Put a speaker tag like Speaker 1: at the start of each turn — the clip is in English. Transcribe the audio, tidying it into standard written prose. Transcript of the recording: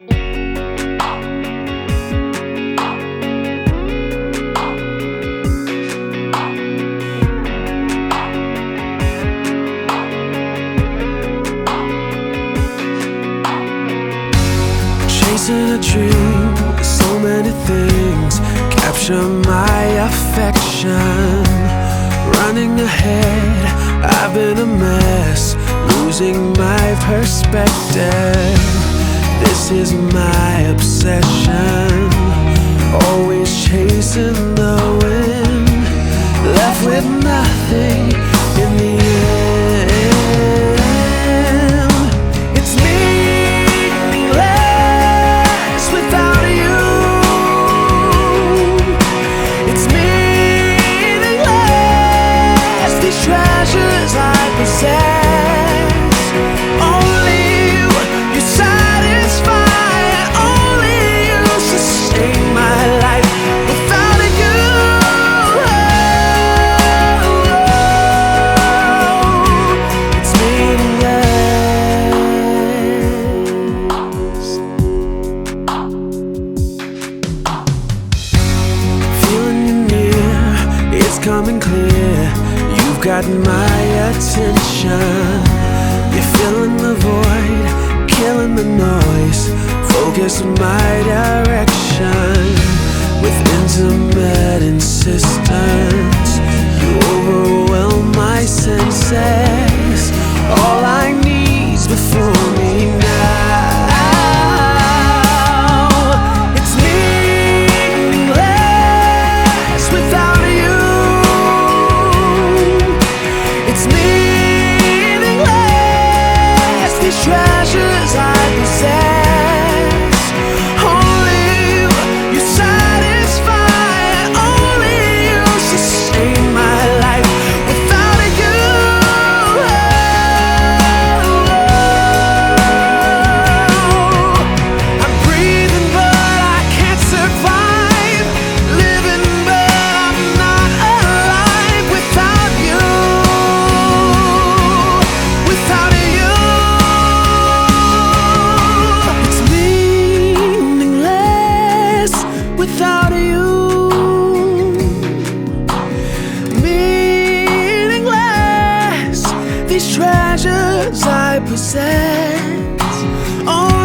Speaker 1: Chasing a dream, so many things capture my affection. Running ahead, I've been a mess, losing my perspective. This is my obsession, always chasing the wind, left with nothing in the end. It's meaningless without you. It's meaningless, these treasures I possess. Only you satisfy, only you sustain my life. Without you, it's meaningless. Feeling you near, it's coming clear. You've got my attention. You're filling the void, killing the noise. Focus my direction with intimate insistence. You overwhelm my senses. All I need's before me now. It's meaningless without you. It's meaningless, these treasures I possess. Only you satisfy, only you sustain my life. Without you, I'm breathing but I can't survive, living but I'm not alive. Without you, without you, it's meaningless without you. Meaningless, these treasures I possess. Oh,